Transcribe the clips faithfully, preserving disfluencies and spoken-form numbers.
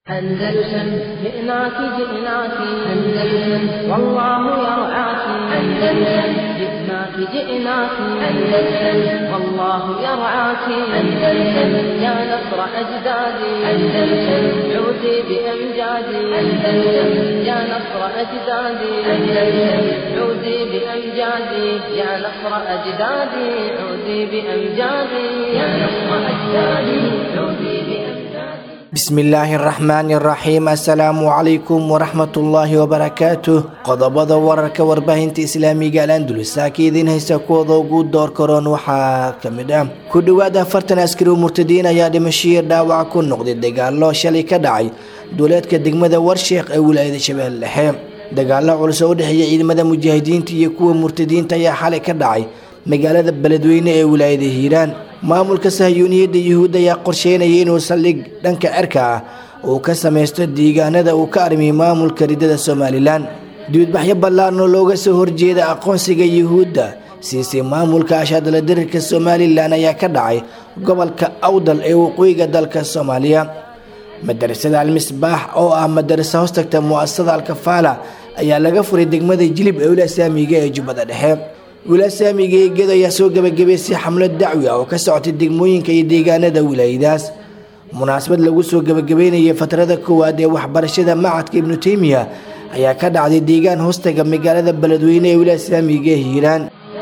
أندلسن جئناك جئناك أندلسن والله يرعاك أندلسن جئناك جئناك أندلسن والله يرعاك أندلسن يا نصر أجدادي أندلسن عودي بأمجادي أندلسن يا نصر أجدادي أندلسن عودي بأمجادي يا نصر أجدادي عودي بأمجادي يا نصر أجدادي عودي بأمجادي بسم الله الرحمن الرحيم السلام عليكم ورحمة الله وبركاته qodobada wararka warbaahinta islaamiga Al-Andalus saakiidin haysta kooda ugu door koron waxa kamid ah ku dhawaad afartan askari oo murtadiin ayaa dhimashay dhaawac ku noqday dagaalo shalay ka dhacay dowladka degmada Warsheekh ee wilaayada Shabeelle Dhexe dagaalo culus oo dhaxeeyay ciidamada mujaahidiinta iyo kuwa murtadiinta ayaa xalay ka dhacay magaalada Beledweyne ee wilaayada Hiiraan maamulka Sahyuuniyadda Yuhuudda ayaa qorsheynaya inuu saldhig dhanka cirka ah oo ka sameesto deegaanada uu ka armay maamulka ridada Soomaaliland dibadbaxyo ballaaran oo looga soo horjeeda aqoonsiga Yuhuudda siisay maamulka ashadala dirka Soomaaliland ayaa ka dhacay gobolka Awdal ee waqooyiga dalka Soomaaliya madrasada Al-Misbaax oo ah madrasa hoostagta mu'assasada Al-Kafaala ayaa laga furay degmada Jilib ee wilaayada Saamiga ee Jubbada Dhexe wilaayada Saamiga ee Gedo ayaa soo gabagabeysay xamlad dacwi ah oo ka socotay degmooyinka iyo deegaanada wilaayadaas munaasabad lagu soo gabagabeynayay fatrada koowaad ee waxbarashada macadka Ibn Taymiyyah ayaa ka dhacday deegaan hoostaga magaalada Beledweyne ee wilaayada Saamiga ee Hiiraan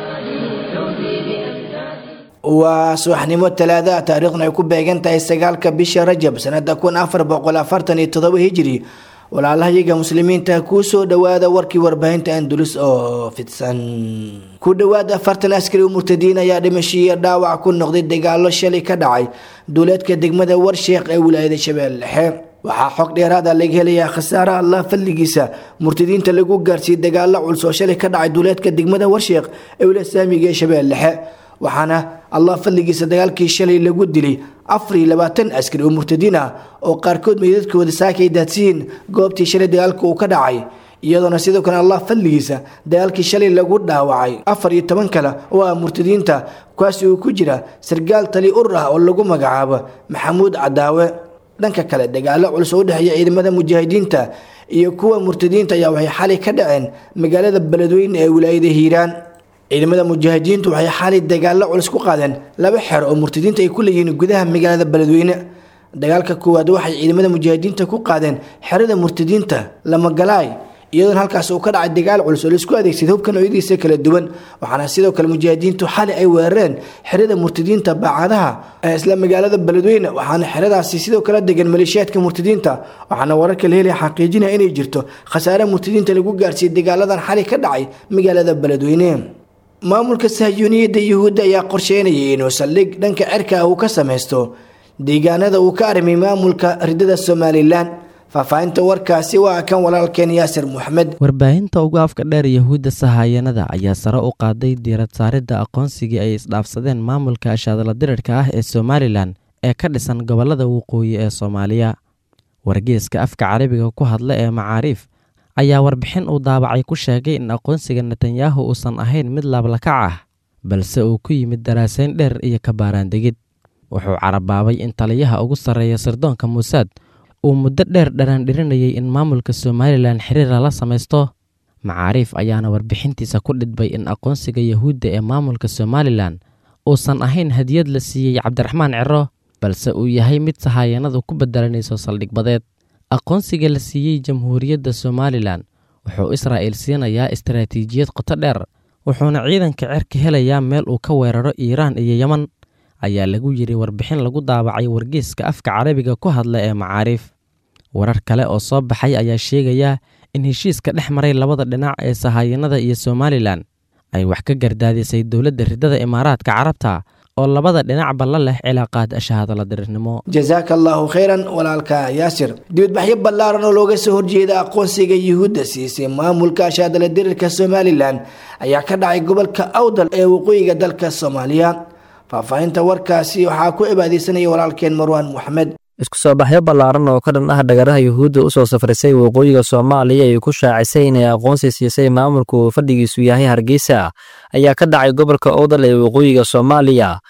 waa subaxnimo talaada taariikhna ay ku beegan tahay sagaalka bisha Rajab sanada kun afar boqol afartan iyo toddoba hijri walaalahayaga muslimiinta ku soo dhawaada warkii warbaahinta Andalus oo fidsan ku dhawaada afartan askari oo murtadiin ayaa dhimashay dhaawac ku noqday dagaalo shalay ka dhacay dowladka degmada Warsheekh ee wilaayada Shabeelle Dhexe waxa xog dheeraad ah laga helayaa khasaaraha Allah fadligiisa murtadiinta lagu gaarsiiyay dagaalo culus oo shalay ka dhacay dowladka degmada Warsheekh ee wilaayada Saamiga ee Shabeelle Dhexe waxaana Allah fadligiisa dagaalkii shalay lagu dilay afar iyo labaatan askari oo murtadiin ah oo qaarkood meedadkooda saakay daadsiin goobtii shalay dagaalku uu ka dhacay iyadoo sidoo kale Allah fadligiisa dagaalkii shalay lagu dhaawacay afar iyo toban kale oo ah murtadiinta kuwaas oo ku jira sargaal tali urur ah oo lagu magacaabo Maxamuud Cadaawe dhanka kale dagaalo culus oo dhaxaya ciidamada mujaahidiinta iyo kuwa murtadiinta ayaa waxay xalay ka dhaceen magaalada Beledweyne ee wilaayada Hiiraan ciidamada mujaahidiintu waxay xalay dagaalo culus ku qaadeen laba xeer oo murtadiinta ay ku leeyihiin gudaha magaalada Beledweyne dagaalka koowaad waxay ciidamada mujaahidiinta ku qaadeen xerada murtadiinta lama galaay iyadoo halkaas uu ka dhacay dagaal culus oo la isku adeegsaday hubka noocyadiisa kala duwan waxaana sidoo kale mujaahidiintu xalay ay weerareen xerada murtadiinta baacadaha ee isla magaalada Beledweyne waxaana xeradaasi sidoo kale degan maleeshiyaadka murtadiinta waxaana wararka la helay xaqiijinaya inay jirto khasaare murtadiinta lagu gaarsiiyay dagaaladan xalay ka dhacay magaalada Beledweyne maamulka Sahyuuniyadda Yuhuudda ayaa qorsheynaya inuu saldhig dhanka cirka ah uu ka sameesto deegaanada uu ka armay maamulka ridada Soomaaliland faafahinta warkaasi waa kan walaalkeen Yaasir Maxamed warbaahinta ugu afka dheer Yuhuudda Sahayanada ayaa sare u qaaday diirad saaridda aqoonsiga ay isdhaafsadeen maamulka ashadala dirka ah ee Soomaaliland ee ka dhisan gobolada waqooyi ee Soomaaliya wargeyska afka Carabiga ku hadla ee Macaariif ayaa warbixin uu daabacay ku sheegay in aqoonsiga Netanyahu uusan ahayn mid laablakac ah balse uu ku yimid daraasayn dheer iyo kabaaraandegid wuxuu carabaabay in taliyaha ugu sarreeya sirdoonka Mossad uu muddo dheer dharaandhirinayay in maamulka Soomaaliland xiriir la samaysto Macaariif ayaana warbixintiisa ku dhidbay in aqoonsiga Yuhuudda ee maamulka Soomaaliland uusan ahayn hadiyad la siiyay Cabdiraxmaan Ciro balse uu yahay mid sahayanadu ku bedelanayso saldhig badeed aqoonsiga la siiyay Jamhuuriyadda Soomaaliland wuxuu Israa'iil siinayaa istaraatiijiyad qoto dheer wuxuuna ciidanka cirka helayaa meel uu ka weeraro Iiraan iyo Yemen ayaa lagu yiri warbixin lagu daabacay wargeyska afka Carabiga ku hadla ee Macaariif warar kale oo soo baxay ayaa sheegaya in heshiiska dhex maray labada dhinac ee Sahayanada iyo Soomaaliland ay wax ka gardaadisay dowladda ridada Imaaraadka Carabta oo labada dhinac balla leh cilaaqaad ashahadala dirirnimo jazaakallahu khayran walaalka Yaasir dibadbaxyo ballaaran oo looga soo horjeeda aqoonsiga Yuhuudda siisay maamulka ashahadala dirirka Soomaaliland ayaa ka dhacay gobolka Awdal ee waqooyiga dalka Soomaaliya faafahinta warkaasi waxa ku ibaadeysanaya walaalkeen Marwan Maxamed isku soo baxyo ballaaran oo ka dhan ah dhagaraha Yuhuudda u soo safrisay waqooyiga Soomaaliya ay ku shaacisay inay aqoonsi siisay maamulku fadhigiisu yahay Hargeysa ayaa ka dhacay gobolka Awdal ee waqooyiga Soomaaliya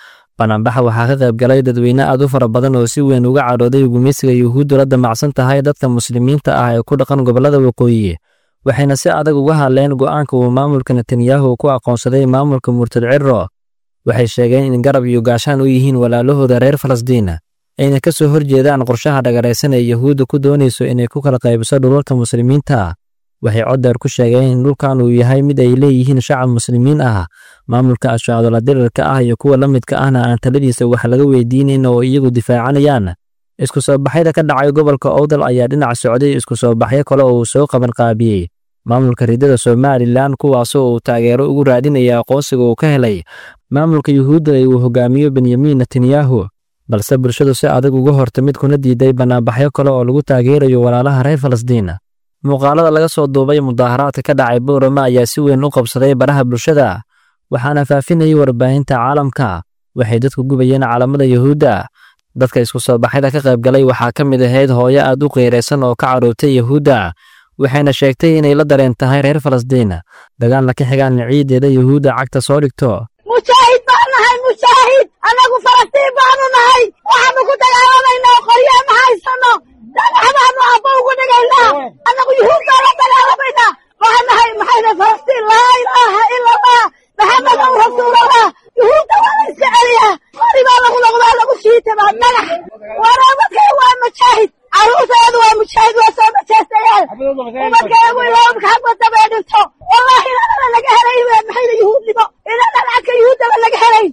banaanbaxa waxaa ka qayb galay dadweyne aad u fara badan oo si weyn uga cadhooday gumeysiga yuhuuddu la damacsan tahay dadka muslimiinta ah ee ku dhaqan gobollada waqooyi waxayna si adag uga hadleen go'aanka uu maamulka Netanyahu ku aqoonsaday maamulka murtad Cirro waxay sheegeen in garab iyo gaashaan u yihiin walaalahooda reer Falastiin ayna ka soo horjeedaan qorshaha dhagaraysan ee yuhuuddu ku doonayso inay ku kala qaybiso dhulalka muslimiinta waxay codar ku sheegeen in dhulkan uu yahay mid ay leeyihiin shacab muslimiin ah maamulka ashcaarada dirarka ah iyo kuwa la midka ahna aan taladiisa wax laga weydiinayn oo iyagu difaacanayaan isku soo baxyada ka dhacay gobolka Awdal ayaa dhinac socday isku soo baxyo kale oo soo qaban qaabiyay maamulka ridada Somaliland kuwaas oo taageero ugu raadinaya aqoonsiga uu ka helay maamulka yuhuudda ee uu hogaamiyo Benjamin Netanyahu balse bulshadu si adag uga hortamid kuna diiday banaanbaxyo kale oo lagu taageerayo walaalaha reer Falastiin muuqaalada laga soo duubay mudaharaadka ka dhacay Boorama ayaa si weyn u qabsaday baraha bulshada waxaana faafinayay warbaahinta caalamka waxay dadku gubayeen calaamada yuhuudda dadka isku soo baxayda ka qayb galay waxaa ka mid ahayd hooyo aad u qeyreysan oo ka carootay yuhuudda waxayna sheegtay inay la dareen tahay reer Falastiin dagaalna ka xigaan ciideeda yuhuudda cagta soo dhigto mujaahid baan nahay mujaahid anagu Falastiin baanu nahay waxaanu ku dagaalamayna qoryo ma haysano dagaxdaanu abba ugu dhigaynaa anagu yuhuudda la dagaalamayna waxaan nahay maxay Falastiin laa ilaaha illa allah محمد رسول الله يهود ولا يسألها قريبا له لغلا له شيء تبع ملح ورابك هو مجاهد عروس هذا هو مجاهد وسام مجاهد وبك يقول لهم حق تبعته والله لا لا لا جهري محيل يهود لما إلا لا لك يهود ولا جهري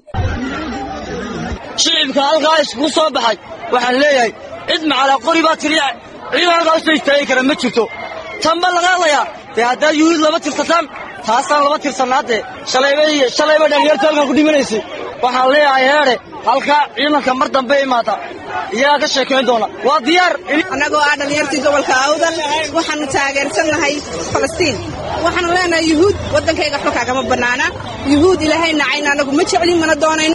شعبك الغايش مصابحي وحليه ادم على قريبات رياع رياع غايش يستيقظ لما تشوفه تم الغالية في هذا يهود لما تفتتم taasaan laba tirsanaade shalaybay shalayba dhalinyarada ku dhimanaysi waxaan leeyahay heere halka ciidanka mar dambe imaata iyaa ka sheekeyn doona waa diyaar anagoo ah dhalinyartii gobolka Awdal waxaan taageersanahay Falastiin waxaan leenahay yuhuud wadankayga xulka kama banaana yuhuud ilaahay nacayna anagu ma jeclin mana doonayn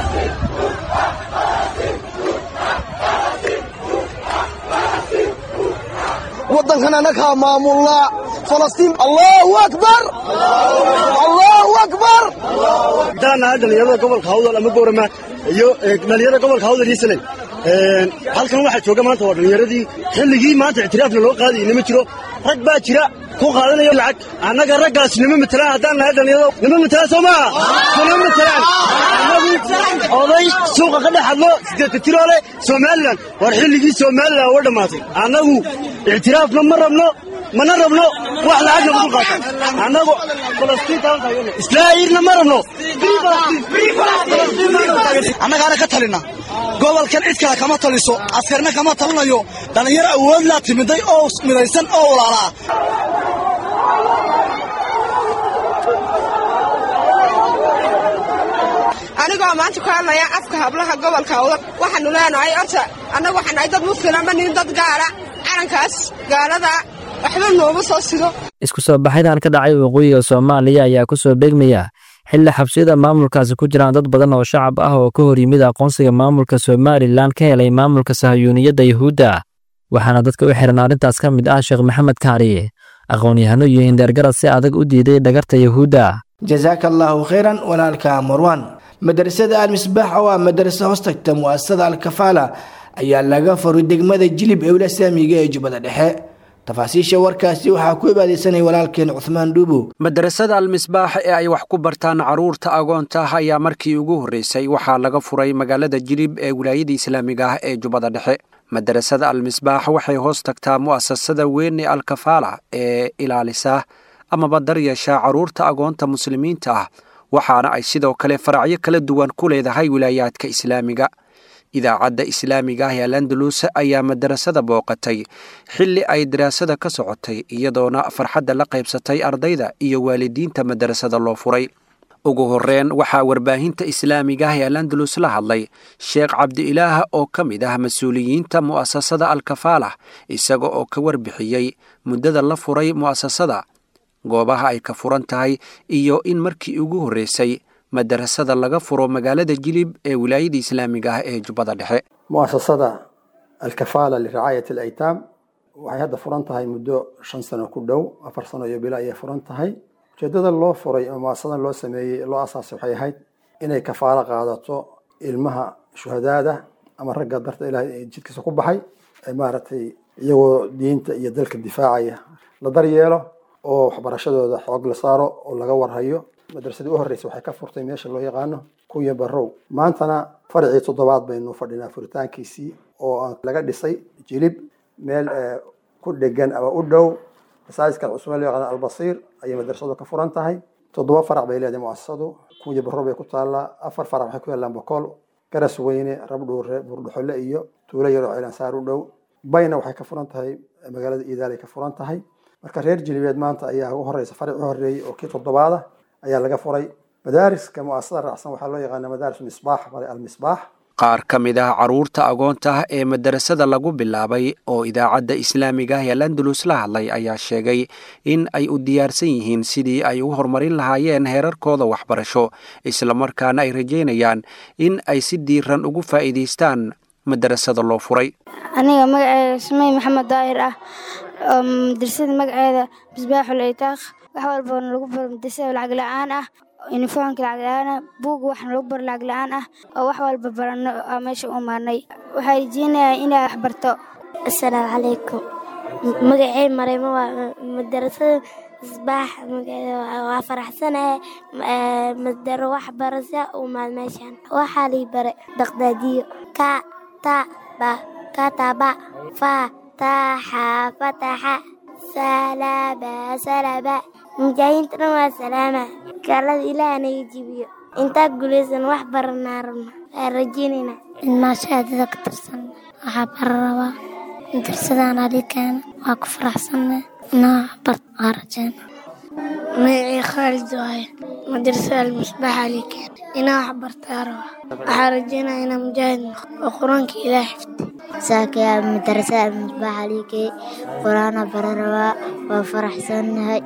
ودن أنا مامولا فلسطين الله أكبر الله أكبر دانا هذا اللي يلا قبل خاوض لما قبل ما يو اللي يلا قبل خاوض يسلم هل كان واحد شوكة ما تور اللي يردي خليه ما تعترف له قاضي نمشرو رد باكرة كو قاضي يلعك أنا قرقة سنم متلا دانا هذا اللي يلا نم متلا سما سنم متلا هذا سوق كده حلو كتير على سوماليان ورحلي سوماليا ورد ماتي أنا هو اعتراف لما ربنا ما نربنا واحد عجب بقى أنا فلسطين تاون إسرائيل لما ربنا أنا قاعد كتلنا قبل كان إسكال كما تلسو أسكرنا كما تلنا يو لأن يرى أول لا تمدي أو ملايسن أو لا anigoo maanta ku hadlaya afka hablaha gobolka Awdal waxaanu leenahay arta anagu waxaan ay dad muslim ama nin dad gaala calankaas gaalada waxba nooba soo sido isku soo baxaydan ka dhacay waqooyiga Soomaaliya ayaa ku soo beegmaya xilli xabsiyada maamulkaasi ku jiraan dad badan oo shacab ah oo ka hor yimid aqoonsiga maamulka Somaliland ka helay maamulka Sahayuuniyadda Yuhuudda waxaana dadka u xiran arintaas ka mid ah Sheekh Maxamed Kaariye aqoon-yahano iyo indhergarad si adag u diiday dhagarta Yuhuudda jazakallahu khairan walaalka Marwan madrasada al-Misbaax waa madrasa hoostagta mu'assasada al-Kafaala ayaa laga furay degmada Jilib ee wilaayada Saamiga ee Jubbada Dhexe tafaasiisha warkaasi waxa ku ibaadeysanay walaalkeen Uthman Dubo madrasada al-Misbaax ee ay wax ku bartaan caruurta agoonta ayaa markii ugu horeysay waxa laga furay magaalada Jilib ee wilaayada Islaamiga ah ee Jubbada Dhexe madrasada al-Misbaax waxay hoostagtaa mu'assasada weyn ee al-Kafaala ee ilaalisa ama badariyasha caruurta agoonta muslimiinta ah waxaana ay sidoo kale faracyo kala duwan ku leedahay wilaayadka Islaamiga idaacadda Islaamiga ah ee Al-Andalus ayaa madrasada booqatay xilli ay daraasada ka socotay iyadoona farxadda la qaybsatay ardayda iyo waalidiinta madrasada loo furay ugu horreyn waxaa warbaahinta Islaamiga ah ee Al-Andalus la hadlay Sheekh Cabdi Ilaah oo ka mid ah mas'uuliyiinta mu'assasada al-Kafaala isaga oo ka warbixiyay muddada la furay mu'assasada goobaha ay ka furan tahay iyo in markii ugu horeysay madrasada laga furo magaalada Jilib ee wilaayada Islaamiga ah ee Jubbada Dhexe mu'assasada al-Kafaala li ri'ayat al-aytam waxay hadda furan tahay muddo shan sano ku dhow afar sano iyo bilaa ay furan tahay ujeedada loo furay mu'assasada loo sameeyay loo asaasay waxay ahayd inay kafaala qaadato ilmaha shuhadaada ama ragga darta ilaahay jidkiisa ku baxay maaragtay iyagoo diinta iyo dalka difaacaya la daryeelo oo waxbarashadooda xoog la saaro oo laga warhayo. madrasadii u horreysay waxay ka furtay meesha loo yaqaano kunya barow. maantana farcii toddobaad baynu fadhinaa furitaankiisii oo aan laga dhisay jilib meel ku dhegan ama u dhow masaajidka cusub loo yaqaano albasiir ayay madrasadu ka furan tahay. toddoba farac bay leedahay muasasadu. kunya barow bay ku taallaa. afar farac waxay ku yaallaan boqol garas weyne rabdhuure burdhuxole iyo tuulo yaroo ciilansaar u dhow. bayna waxay ka furan tahay magaalada iidaalay ka furan tahay. marka reer jilibeed maanta ayaa ugu horeysa faric u horeeyay oo kii toddobaada ayaa laga furay. madaariska muasasada raacsan waxaa loo yaqaanaa madaaris misbaax almisbaax. qaar ka mid ah caruurta agoonta ah ee madarasada lagu bilaabay oo idaacadda islaamiga ah ee Al-Andalus la hadlay ayaa sheegay in ay u diyaarsan yihiin sidii ay u horumarin lahaayeen heerarkooda waxbarasho, isla markaana ay rajeynayaan in ay si diiran ugu faa'iideystaan madarasada loo furay. aniga magacayga Sumay Maxamed Daahir ah madrasada magaceeda Misbaaxul Aytaaq. wax walba lagu baro madrasada lacag la'aan ah, uniformka lacag la'aan ah, buug wax lagu baro lacag la'aan ah, oo wax walba barano meesha u maarnay. waxay rajeynayaa inay wax barto. assalaamu calaykum. magacay Mareemo waa madrasada Misbaax. waa faraxsanahay madaro wax barasho u maal meeshan. waxaa lii bare daqdaadiyo ka ta ba kataba fa taha fataha salaba salaba. mujaahidiinta dhan waa salaama. gaalada ilaahna jibiyo. intaa guulaysan wax baranaa rabna aan rajeynayna. maashaadada ka tirsan waxaa bararabaa madrasadaan adikeena waa ku faraxsanna inaa bart waa rajeyna. magacii Khaalid waaye madrasada Al-Misbaax adikeena inaa wax bartaa rabaa. waxaa rajeynaya inaa mujaahid noqdo oo qur-aanka ilaah xifdi. saakaya madrasada Al-Misbaax adikeena qur-aana bararabaa waa faraxsannahay.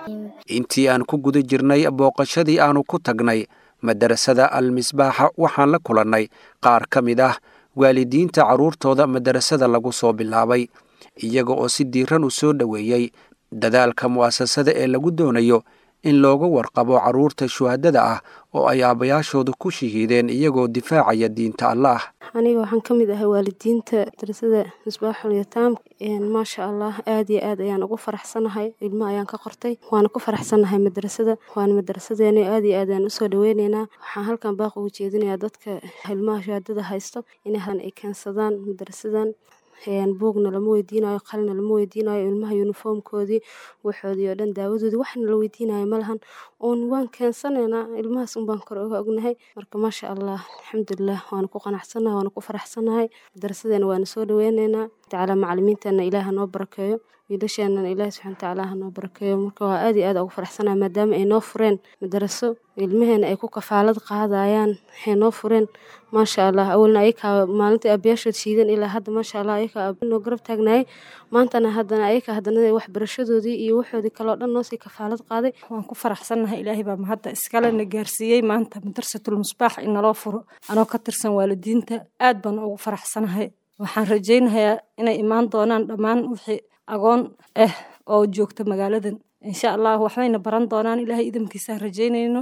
intii aan ku guda jirnay booqashadii aanu ku tagnay madarasada Al-Misbaax waxaan la kulannay qaar ka mid ah waalidiinta caruurtooda madarasada lagu soo bilaabay, iyaga oo si diiran u soo dhoweeyey dadaalka mu'asasada ee lagu doonayo in looga warqabo caruurta shuhadada ah oo ay aabayaashooda ku shahiideen iyagoo difaacaya diinta Allah. aniga waxaan ka mid ahay waalidiinta madrasada Misbaaxul Yataam. maasha Allah aad iyo aad ayaan ugu faraxsanahay. ilmo ayaan ka qortay waana ku faraxsanahay madrasada. waana madrasadeena aad iyo aad ayaan usoo dhaweynaynaa. waxaan halkan baaq ugu jeedinayaa dadka ilmaha shuhadada haysto inay ay keensadaan madrasadan. buugna lama weydiinayo, qalina lama weydiinayo, ilmaha uniformkoodii waxoodii oo dhan daawadoodii waxna la weydiinayo malahan. oon waan keensanaynaa ilmahaas un baan kor uga ognahay. marka maasha Allah alxamdulilah waana ku qanacsanahay waana ku faraxsanahay. madrasadeena waana soo dhaweynaynaa. tacaala macallimiinteena ilaaha noo barakeeyo, wiilasheenana ilaahi subxaana tacaala ha noo barakeeyo. marka waa aad iyo aad ugu faraxsanahay maadaama ay noo fureen madaraso ilmaheena ay ku kafaalad qaadayaan. waxay noo fureen maasha Allah. awalna ayakaa maalintii aabayaashood shiidan ilaa hadda maasha Allah ayakaa noo garab taagnaayay. maantana haddana ayakaa haddana waxbarashadoodii iyo waxoodii kaloo dhan noosii kafaalad qaaday. waan ku faraxsanahay. ilaahay baa mahadda iskale na gaarsiiyey maanta madrasatul Misbaax in naloo furo. anoo ka tirsan waalidiinta aad baan ugu faraxsanahay. waxaan rajeynayaa inay imaan doonaan dhammaan wixii agoon ah oo joogta magaaladan. insha Allah waxbayna baran doonaan. ilaahay idamkiisaan rajeynayno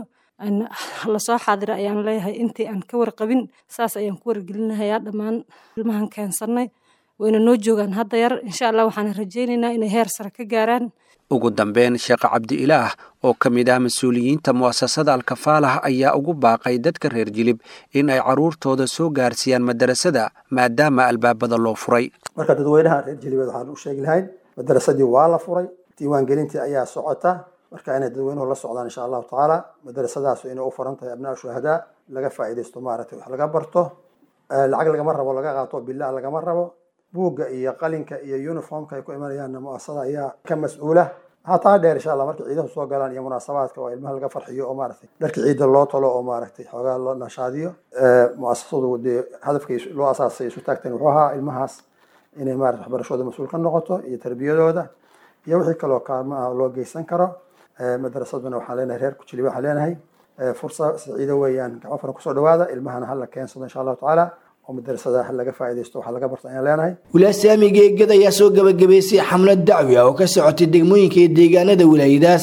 lasoo xaadira ayaan leeyahay. intii aan ka warqabin saas ayaan ku wargelinayaa dhammaan ilmahan keensanay wayna noo joogaan hadda yar. insha Allah waxaan rajeynaynaa inay heer sare ka gaaraan. ugu dambeyn Sheekh Cabdi Ilaah oo ka mid ah mas'uuliyiinta mu'asasada Al-Kafaalah ayaa ugu baaqay dadka reer Jilib in ay caruurtooda soo gaarsiiyaan madarasada maadaama albaabada loo furay. marka dadweynaha reer Jilib waxaan u sheegi lahayn madarasadii waa la furay, diiwaangelintii ayaa socota. marka inay dadweynuhu la socdaan insha Allah taala. madrasadaas inay u furan tahay abnaa shuhada laga faa'iideysto maaragtay wax laga barto. lacag lagama rabo laga qaato bilaa lagama rabo. buugga iyo qalinka iyo uniformka ay ku imanayaan mu'asasada ayaa ka mas'uula. hataa dheer insha Allah markii ciidaha soo galaan iyo munaasabaadka oo ilmaha laga farxiyo oo maaragtay dharka ciida loo tolo oo maaragtay xoogaa loo nashaadiyo. mu'asasadu dee hadafkiisu loo asaasay isu taagteen wuxuu ahaa ilmahaas inay maaragtay waxbarashadooda mas'uul ka noqoto iyo tarbiyadooda iyo wixii kaloo kaalmo ah loo geysan karo. madrasaduna waxaan leenahay reer ku Jilib waxaan leenahay fursa saciido weeyaan gacmo furan kusoo dhawaada. ilmahana hala keensado insha Allah taala oo madrasada laga faa'iideysto waxa laga barto ayaan leenahay. wilaasyaami geegada ayaa soo gabagabeysay xamlad dacwi ah oo ka socotay degmooyinka iyo deegaanada wilaayadaas.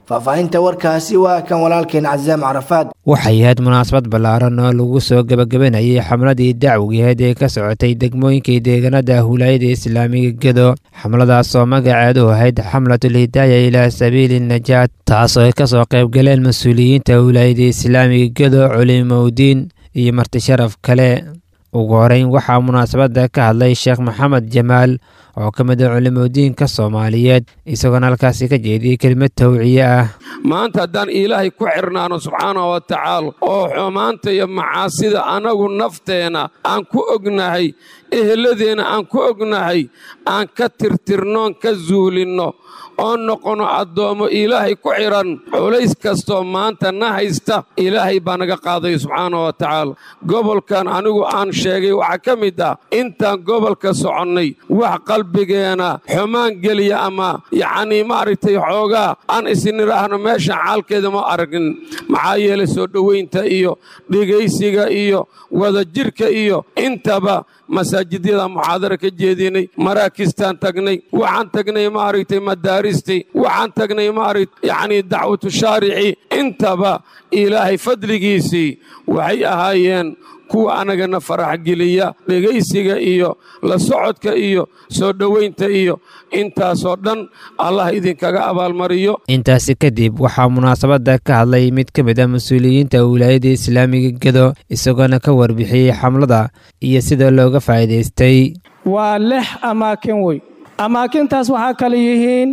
faahfaahinta warkaasi waa kan walaalkeen cazaam carafaad. waxay ahayd munaasabad ballaaran oo lagu soo gabagabanayay xamladii dacwigeed ee ka socotay degmooyinkii deegaanada wilaayada islaamiga gedo. xamladaas oo magaceedu ahayd xamlatul hidaaya ilaa sabiili najaat, taasoo ay ka soo qayb galeen mas-uuliyiinta wilaayada islaamiga gedo, culimowdiin iyo marti sharaf kale. ugu horeyn waxaa munaasabada ka hadlay sheekh maxamed jamaal oo ka mid ah culimowdiinka Soomaaliyeed, isagoona halkaasi ka jeediyey kelimad tawciye ah. maanta haddaan ilaahay ku xirnaano subxaanahu wa tacaala oo xumaanta iyo macaasida anagu nafteena aan ku ognahay, eheladeena aan ku ognahay, aan ka tirtirnoon ka zuulinno oo noqono addoommo ilaahay ku xiran. culays kastoo maanta na haysta ilaahay baa naga qaaday subxaanahu wa tacaala. gobolkan anigu aan sheegay waxaa ka mid ah intaan gobolka soconnay wax qalbigeena xumaan geliya ama yacnii maaragtay xoogaa aan isnidhaahno meeshan xaalkeeda ma aragin. maxaa yeelay soo dhowaynta iyo dhegaysiga iyo wadajirka iyo intaba masaajidyada muxaadara ka jeedinay, maraakistaan tagnay, waxaan tagnay maaragtay madaaristi, waxaan tagnay maaragtay yacnii dacwatu shaarici. intaba ilaahay fadligiisii waxay ahaayeen kuwa anagana farax geliya, dhegaysiga iyo la socodka iyo soo dhowaynta iyo intaasoo dhan allah idinkaga abaalmariyo. intaasi kadib waxaa munaasabada ka hadlay mid ka mid ah mas-uuliyiinta wilaayada islaamiga gedo, isagoona ka warbixiyey xamlada iyo sida looga faa'iidaystay. waa lix amaakin wey. amaakintaas waxaa kale yihiin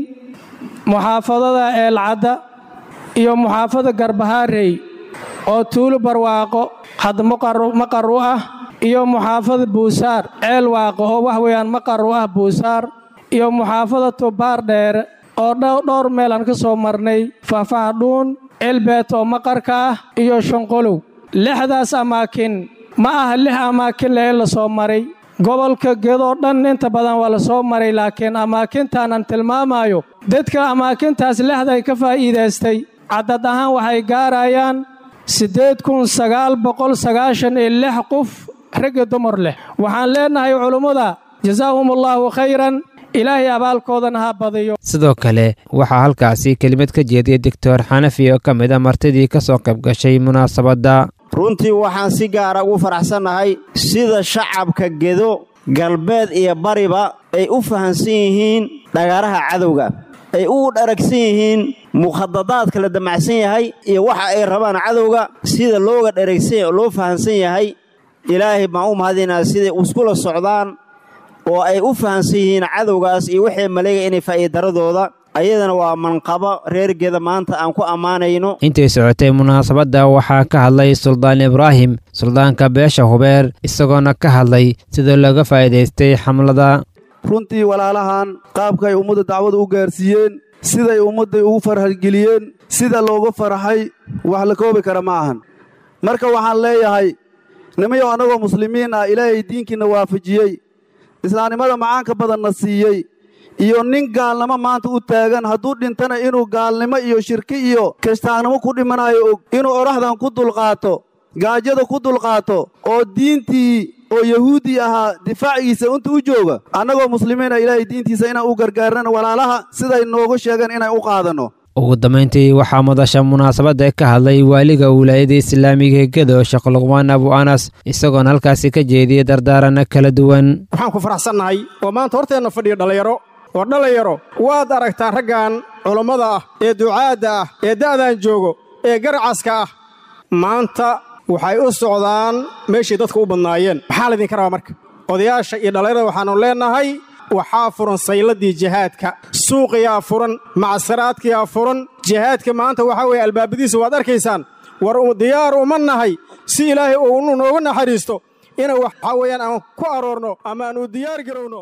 muxaafadada eelcadda iyo muxaafada garbahaarey oo tuulo barwaaqo had maqar u ah, iyo muxaafada buusaar ceel waaqo oo wax weeyaan maqar u ah buusaar, iyo muxaafada tubaar dheere oo dhowr meel aan ka soo marnay, faahfahdhuun, ceelbeet oo maqarka ah, iyo shanqolow. lixdaas amaakin ma aha lix amaakin lee la soo maray. gobolka gedoo dhan inta badan waa la soo maray, laakiin amaakintaanaan tilmaamayo dadka amaakintaas lixday ka faa'iidaystay cadad ahaan waxay gaarayaan siddeed kun sagaal boqol sagaashan iyo lix qof, ragga dumar leh. waxaan leenahay culummada jazaahumullaahu khayran, ilaahay abaalkoodana ha badiyo. sidoo kale waxaa halkaasi kelimad ka jeediyey doctor xanafi oo ka mid ah martidii ka soo qayb gashay munaasabadda. runtii waxaan si gaara ugu faraxsannahay sida shacabka gedo galbeed iyo bariba ay u fahansan yihiin dhagaaraha cadowga, ay u dharagsan yihiin mukhadadaadka la damacsan yahay iyo waxa ay rabaan cadowga sida looga dharagsan loo fahansan yahay. ilaahay baan u mahadinaa siday iskula socdaan oo ay u fahansan yihiin cadowgaas iyo wixii maleega inay faa'iidaradooda. ayadana waa manqabo reergeeda maanta aan ku ammaanayno. intay socotay munaasabadda waxaa ka hadlay suldaan ibraahim, suldaanka beesha hubeer, isagoona ka hadlay sida looga faa'iidaystay xamlada. runtii walaalahan qaabka ay ummadda dacwada u gaarsiiyeen, siday ummadday ugu farxalgeliyeen, sida looga farxay wax la koobi kara ma ahan. marka waxaan leeyahay nimayow annagoo muslimiin ah ilaahay diinkiina waafajiyey, islaamnimada macaanka badanna siiyey, iyo nin gaalnimo maanta u taagan hadduu dhintana inuu gaalnimo iyo shirki iyo kiristaagnimo ku dhimanayo og, inuu oraxdan ku dulqaato, gaajada ku dulqaato, oo diintii oo yahuudi ahaa difaacigiisa inta u jooga. annagoo muslimiina ilaahay diintiisa inaan u gargaarnana walaalaha siday noogu sheegeen inaan u qaadanno. ugu dambayntii waxaa madasha munaasabadda ka hadlay waaliga wilaayada islaamiga gedo sheekh luqmaan abu anas, isagoona halkaasi ka jeediyey dardaaranno kala duwan. waxaan ku faraxsannahay oo maanta horteenna fadhiyo dhallinyaro oo dhallinyaro waad aragtaan raggan culammada ah ee ducaadda ah ee da'daan joogo ee garacaska ah maanta waxay u socdaan meeshii dadku u badnaayeen. maxaa laydinka rabaa marka odayaasha iyo dhallinyarada waxaannu leennahay waxaa furan sayladii jihaadka, suuqiyaa furan, macsaraadkiyaa furan. jihaadka maanta waxaa weeye albaabadiisa waad arkaysaan. war diyaar uma nahay si ilaahay uu nooga naxariisto inuu waxaa weeyaan aan ku aroorno ama aan u diyaar garowno.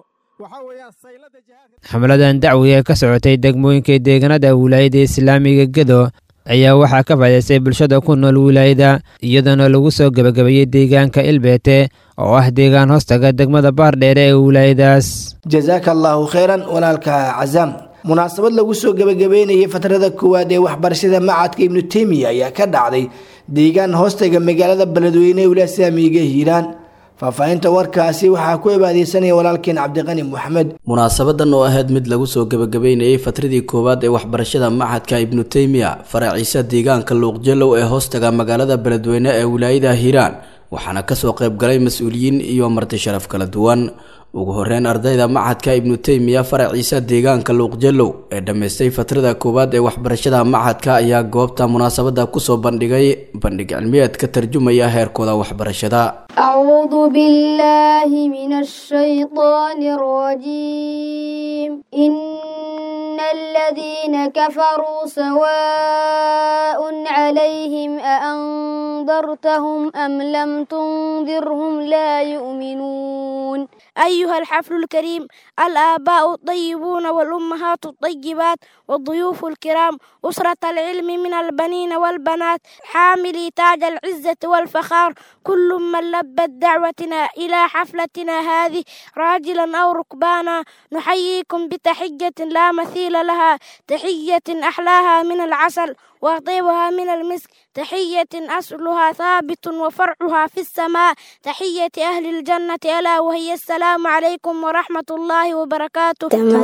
xamladan dacwiga ee ka socotay degmooyinka deegaanada wilaayada islaamiga gedo ayaa waxaa ka faa'iidaystay bulshada ku nool wilaayada, iyadoona lagu soo gebagabeeyey deegaanka ilbeete oo ah deegaan hoostaga degmada baardheere ee wilaayadaas. jazaaka allaahu khayran walaalka cazaam. munaasabad lagu soo gebagabeynayay fatrada koowaad ee waxbarashada macadka ibnu teymiya ayaa ka dhacday deegaan hoostaga magaalada beledweyne ee wilaayada islaamiga hiiraan. faahfaahinta warkaasi waxaa ku ibaadeysanaya walaalkeen cabdiqani maxamed. munaasabadan oo ahayd mid lagu soo gabagabeynayay fatradii koowaad ee waxbarashada machadka ibnu taymiya faraciisa deegaanka luuqjelow ee hoostaga magaalada beledweyne ee wilaayada hiiraan waxaana kasoo qayb galay mas-uuliyiin iyo marti sharaf kala duwan. ugu horeyn ardayda machadka ibnu taymiya faraciisa deegaanka luuqjelow ee dhammaystay fatrada koowaad ee waxbarashada machadka ayaa goobta munaasabada kusoo bandhigay bandhig cilmiyeed ka tarjumaya heerkooda waxbarashada. أعوذ بالله من الشيطان الرجيم إن الذين كفروا سواء عليهم أأنذرتهم أم لم تنذرهم لا يؤمنون. أيها الحفل الكريم، الآباء الطيبون والأمهات الطيبات والضيوف الكرام، أسرة العلم من البنين والبنات، حاملي تاج العزة والفخار، كل من لبت دعوتنا إلى حفلتنا هذه راجلا أو ركبانا، نحييكم بتحية لا مثيل لها، تحية أحلاها من العسل وطيبها من المسك، تحية أصلها ثابت وفرعها في السماء، تحية أهل الجنة ألا وهي السلام عليكم ورحمة الله وبركاته.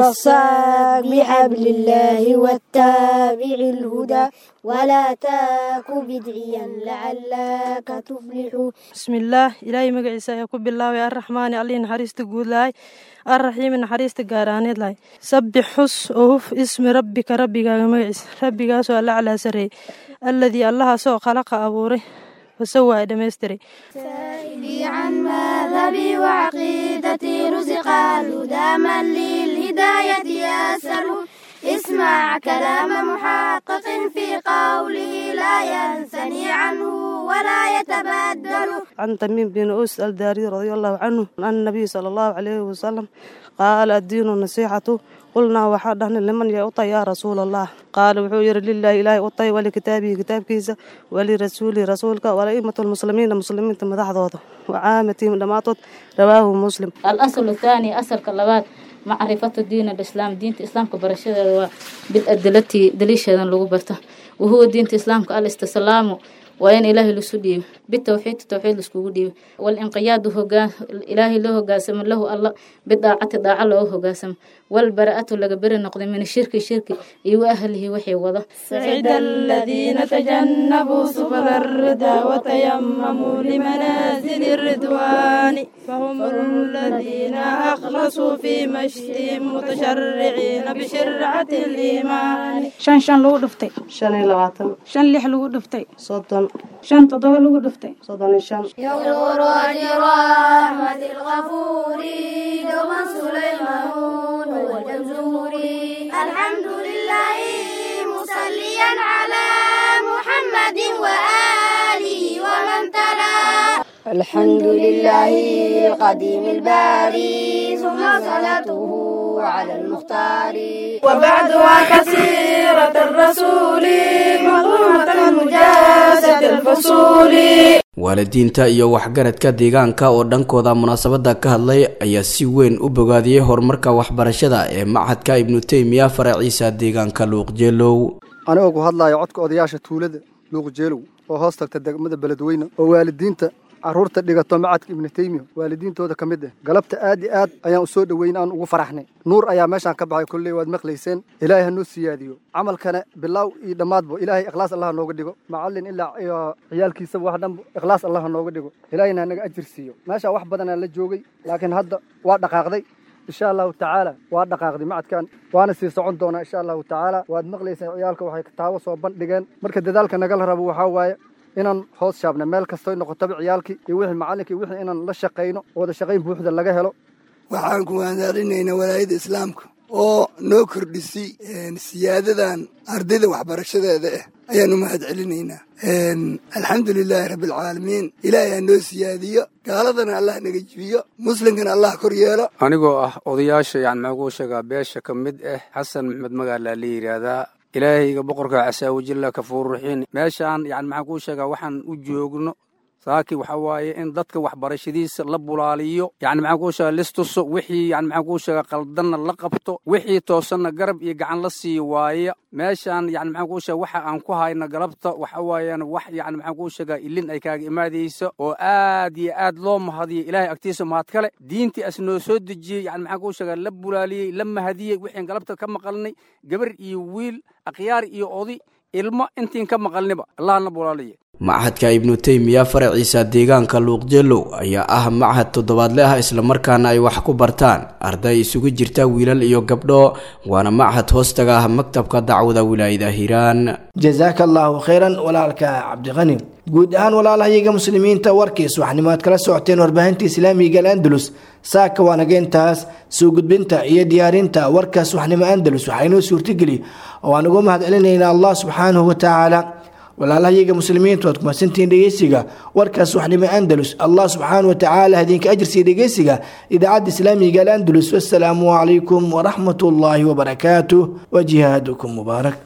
تمسك بحبل الله واتبع الهدى ولا تك بدعيا لعلك تفلح. بسم الله إلهي مقعيسا يكون بالله الرحمن علي نحريست قول لاي الرحيم نحريست قارانيد لاي سبح حس أوف اسم ربك ربك مقعيس ربك سؤال على سري الذي الله سوء خلق أبوري فسوى دمستري. سائلي عن مذهبي وعقيدتي رزق الهدى من للهداية يسأل، اسمع كلام محقق في قوله لا ينثني عنه ولا يتبدل. عن تميم بن أوس الداري رضي الله عنه عن النبي صلى الله عليه وسلم قال الدين النصيحة، قلنا وحدنا لمن يعطي يا رسول الله؟ قال وحير لله إلهي أعطي ولكتابه كتاب كيسة ولرسوله رسولك ولأئمة المسلمين مسلمين تمدحضوضه وعامتهم دماطت. رواه مسلم. الأصل الثاني أصل كلمات معرفة الدين الإسلام، دين الإسلام كبرشة بالأدلة دليشة لو برته، وهو دين الإسلام كالاستسلام وين إلهي لسودي بالتوحيد التوحيد لسكودي والانقياد هو جا إلهي له جاسم له الله بالطاعة طاعة له جاسم والبراءة لجبر النقد من الشرك الشرك يؤهله وحي وضع. سعد الذين تجنبوا سبل الردى وتيمموا لمنازل الرضوان، فهم الذين أخلصوا في مشيهم متشرعين بشرعة الإيمان. شن شن لو دفتي شن لواتن شن لح لو دفتي صدن شن تضوى لو دفتي صدن شن. يغفر رحمة الغفور دوما سليمان والجمزوري. الحمد لله مصليا على محمد وآله ومن تلا. الحمد لله القديم الباري ثم صلاته على المختار. وبعدها كثيرة الرسول مظلومة مجازة الفصول. waalidiinta iyo waxgaradka deegaanka oo dhankooda munaasabada ka hadlay ayaa si weyn u bogaadiyay horumarka waxbarashada ee machadka ibnu taymiya faraciisa deegaanka luuqjeelow. anigoo ku hadlayo codka odayaasha tuulada luuqjeelow oo hoos tagta degmada beledweyne oo waalidiinta caruurta dhigato machadka ibnu taymiya waalidiintooda ka mid ah, galabta aad iyo aad ayaan u soo dhaweyn aan ugu faraxnay. nuur ayaa meeshaan ka baxay, kulley waad maqlayseen. ilaahay ha noo siyaadiyo camalkana bilaaw iyo dhammaadba ilaahay ikhlaas allah nooga dhigo, macallin ilaa iyo ciyaalkiisaba wax dhanba ikhlaas allah nooga dhigo, ilaahayna naga ajir siiyo. meeshaan wax badanaa la joogay laakiin hadda waa dhaqaaqday insha allahu tacaala, waa dhaqaaqday machadkan waana sii socon doonaa insha allahu tacaala. waad maqlayseen ciyaalka waxay kitaabo soo bandhigeen, marka dadaalka nagala rabo waxaa waaye inaan hoos shaabna meel kastoo noqotaba ciyaalkii iyo wixii macallinkii wixii inaan la shaqayno, wada shaqayn buuxda laga helo. waxaan ku waanaalinaynaa walaayada islaamka oo noo kordhisay siyaadadan ardayda waxbarashadeeda ah ayaan u mahad celinaynaa. alxamdulilaahi rabbilcaalamiin, ilaahay ha noo siyaadiyo, gaaladana allah naga jibiyo, muslimkana allah kor yeelo. anigoo ah odayaasha yani maxuu sheegaa beesha ka mid ah xasan maxmed magaala la yiraahdaa. ilaahayga boqorka casaawajilla kafuur ruxiin meeshaan yani maxaan kuu sheegaa waxaan u joogno saaki waxa waaye in dadka waxbarashadiisa la bulaaliyo yani maxaan kuu sheega listuso wixii yani maxaan kuu sheega qaldanna la qabto wixii toosanna garab iyo gacan la siiyo waaye meeshaan yani maxaan kuu sheega waxa aan ku hayna galabta waxa waayaan wax yani maxaan kuu sheega ilin ay kaaga imaadayso oo aad iyo aad loo mahadiyo ilaahay agtiisa mahad kale diintii as noo soo dejiyey yani maxaan kuu sheega la bulaaliyey la mahadiyey wixii galabta ka maqalnay gabar iyo wiil akhyaar iyo odi ilmo intiin ka maqalniba allahna bulaaliye machadka ibnu taymiya faraciisa deegaanka luuqjeelow ayaa ah machad toddobaadle ah islamarkaana ay wax ku bartaan arday isugu jirta wiilal iyo gabdho waana machad hoostaga ah maktabka dacwada wilaayada hiiraan jazaaka allahu khayran walaalka cabdiqani guud ahaan walaalahayaga muslimiinta warkiis waxnimaad kala socoteen warbaahinta islaamiga al-andalus saaka waa naga intaas soo gudbinta iyo diyaarinta warkaas waxnimo andalus waxaa inoo suurtageli oo aan ugu mahad celinaynaa allah subxaanahu watacaala walaalahayaga muslimiintu waad kumadsantihiin dhegeysiga warkaas waxnimo andalus allah subxaanahu watacaala idinka ajirsiiya dhegeysiga idaacadda islaamiga al-andalus wassalaamu calaykum waraxmat ullaahi wabarakaatuh wa jihaadukum mubaarak